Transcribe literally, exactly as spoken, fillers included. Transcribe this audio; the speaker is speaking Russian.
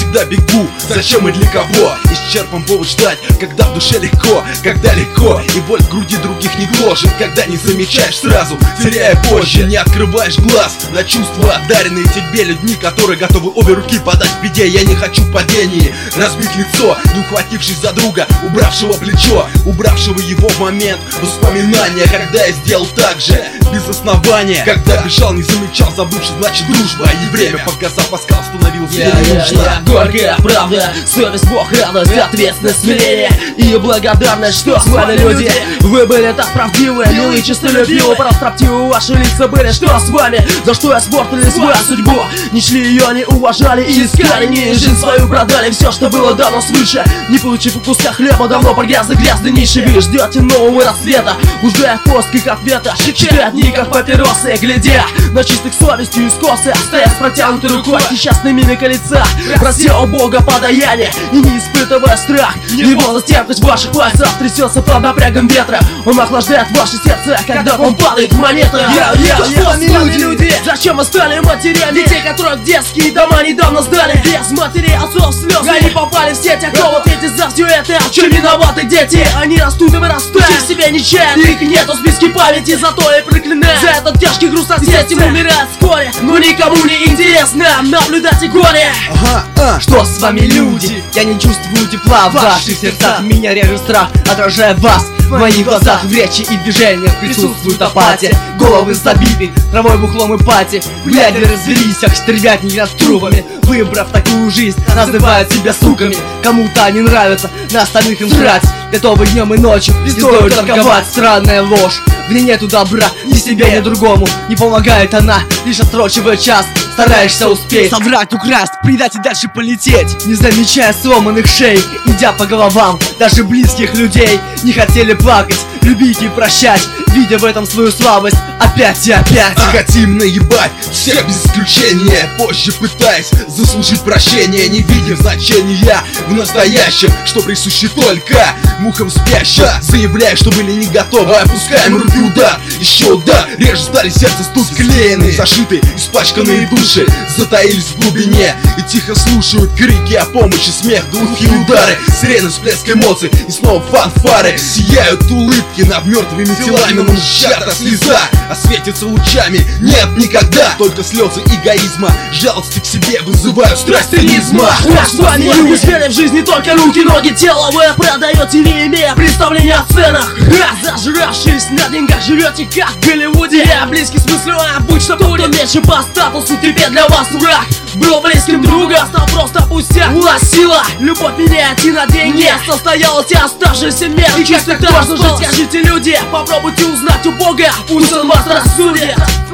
всегда бегу. Зачем и для кого? Исчерпан повод ждать, когда в душе легко, когда легко, и боль в груди других не гложет. Когда не замечаешь сразу, теряя позже, не открываешь глаз на чувства, одаренные тебе людьми, которые готовы обе руки подать в беде. Я не хочу в падении разбить лицо, не ухватившись за друга, убравшего плечо, убравшего его в момент воспоминания. Когда я сделал так же, без основания, когда бежал, не замечал, забывший, значит дружба. И время, пока запаскал, становился я, не я, нужно. я, горькая правда, совесть, Бог, радость, ответственность, смирение и благодарность, что с вами люди. Вы были так правдивы, милые, честолюбивы, простроптивы ваши лица были. Что с вами? За что испортили свою судьбу? Не шли ее, не уважали и искали, не жизнь свою продали, все, что было дано свыше. Не получив куска хлеба, давно погрязли грязной ниши. Вы ждете нового рассвета, уже пост как ответа, читая дни как папиросы, глядя на чистых совестью и скосы, стоя с протянутой рукой, несчастной мимикой лица, прося у Бога подаяние и не испытывая страх. Его застенкость ваших пальцев трясется под напрягом ветра. Он охлаждает ваше сердце, когда вам падает монета. Я, я, я, что с вами люди? Зачем вы стали матерями? Детей, которых детские дома недавно сдали, без матери, отцов, слез. Они попали в сеть, а кто ответит за все это? В чем виноваты дети? Они растут и вырастают, их себе не чаят, их нету в списке памяти, зато я проклинаю за этот тяжкий груз от сердца. Умирает вскоре, но никому не интересно наблюдать и горе. Ага, а. Что с вами, люди? Я не чувствую тепла в ваших сердцах, меня режет страх, отражая вас. В моих глазах, в речи и движениях присутствует апатия. Головы забиты травой, бухлом и пати. Глядя развелись, как стервятники над трупами. Выбрав такую жизнь, называют себя суками. Кому-то они нравятся, на остальных им срать. Готовы днем и ночью, не стоит торговать. Странная ложь, в ней нету добра, ни себе, ни другому. Не помогает она, лишь отсрочивая час. Стараешься успеть соврать, украсть, предать и дальше полететь, не замечая сломанных шей, идя по головам даже близких людей. Не хотели плакать, любить и прощать, видя в этом свою слабость опять и опять. А хотим наебать всех без исключения, позже пытаясь заслужить прощение, не видя значения в настоящем, что присуще только мухам спящим. Заявляя, что были не готовы, опускаем руки, удар, еще удар, реже стали сердце стук клеены, зашиты, испачканные души затаились в глубине и тихо слушают крики о помощи, смех, глухие удары, сирены, всплеск эмоций и снова фанфары. Сияют улыбки над мертвыми телами, но сжата слеза осветится лучами. Нет, никогда, только слезы эгоизма, жалости к себе вызывают страсть цинизма. Как с вами люди? Сферы в жизни только руки, ноги, тело вы продаете, не имея представления о ценах. Зажравшись на деньгах, живете как в Голливуде. Я близкий смыслю, а будь что будет. Меньше по статусу, теперь для вас враг. Был близким другом, стал просто пустяк. Власть, сила, любовь меняет и на деньги. Состоялась и оставшаяся мера. И как так можно жить, скажите, люди? Попробуйте узнать у Бога, пусть он вас рассудит.